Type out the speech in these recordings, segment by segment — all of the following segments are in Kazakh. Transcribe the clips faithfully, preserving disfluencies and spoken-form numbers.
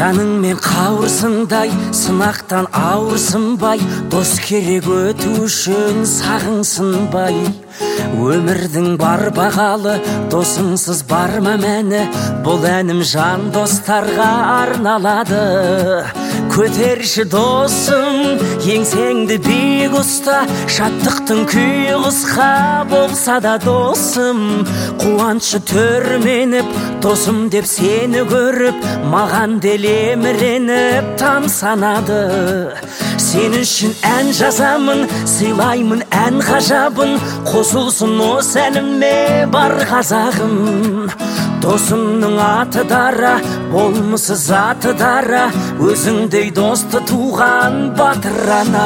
Жаныңмен қауырсындай, сынақтан ауырсынбай, дос керек өту үшін сағынсынбай. Өмірдің бар бағалы, досыңсыз бар ма мәні, бұл әнім жан достарға арналады. Көтерші досым, еңсеңді биік ұста, шаттықтың күйі қысқа болса да досым. Қуанышы төрменіп, досым деп сені көріп, маған делеміреніп тамсанады. Сен үшін ән жазамын, сыйлаймын ән ғажабын, қосылсын осы әніме бар қазағым. Досымның аты дара, болмысы заты дара, өзіңдей досты туған батыр ана.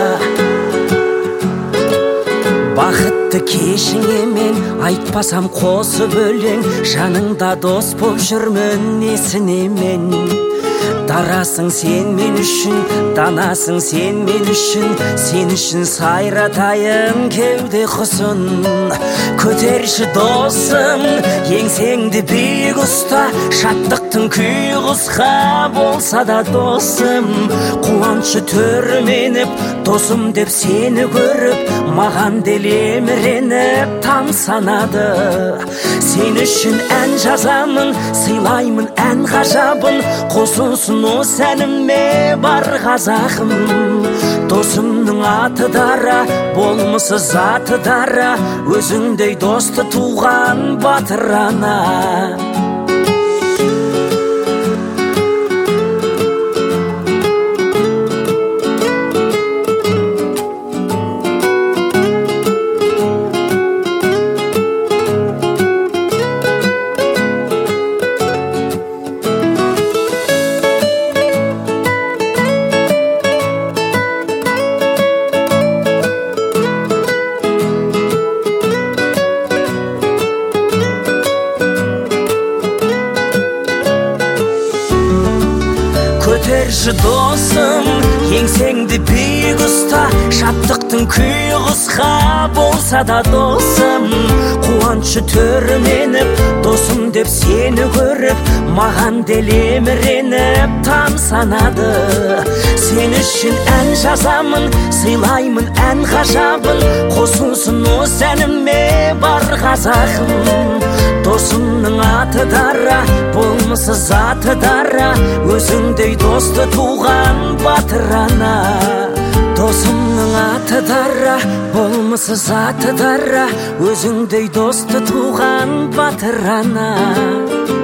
Бақытты кешіңе мен айтпасам қосып өлең, жаныңда дос боп жүрмін несіне мен. Дарасың сен мен үшін, данасың сен мен үшін, сен үшін сайратайын кеуде құсын. Көтерші досым, еңсеңді биік ұста, шаттықтың күйі қысқа болса да досым. Қуанышы төрменіп, досым деп сені көріп, маған делеміреніп тамсанады. Сен үшін ән жазамын, сыйлаймын ән ғажабын, қосылсын осы әніме бар қазағым. Досымның аты дара, болмысы заты дара, өзіңдей досты туған батыр ана. Көтерші досым, еңсеңді биік ұста, шаттықтың күйі қысқа болса да досым. Қуанышы төрменіп, досым деп сені көріп, маған делеміреніп тамсанады. Сен үшін ән жазамын, сыйлаймын ән ғажабын, қосылсын осы әніме бар қазағым. Досымның аты дара, болмысы заты дара, өзіңдей досты туған батыр ана. Досымның аты дара, болмысы заты дара, өзіңдей досты туған батыр ана.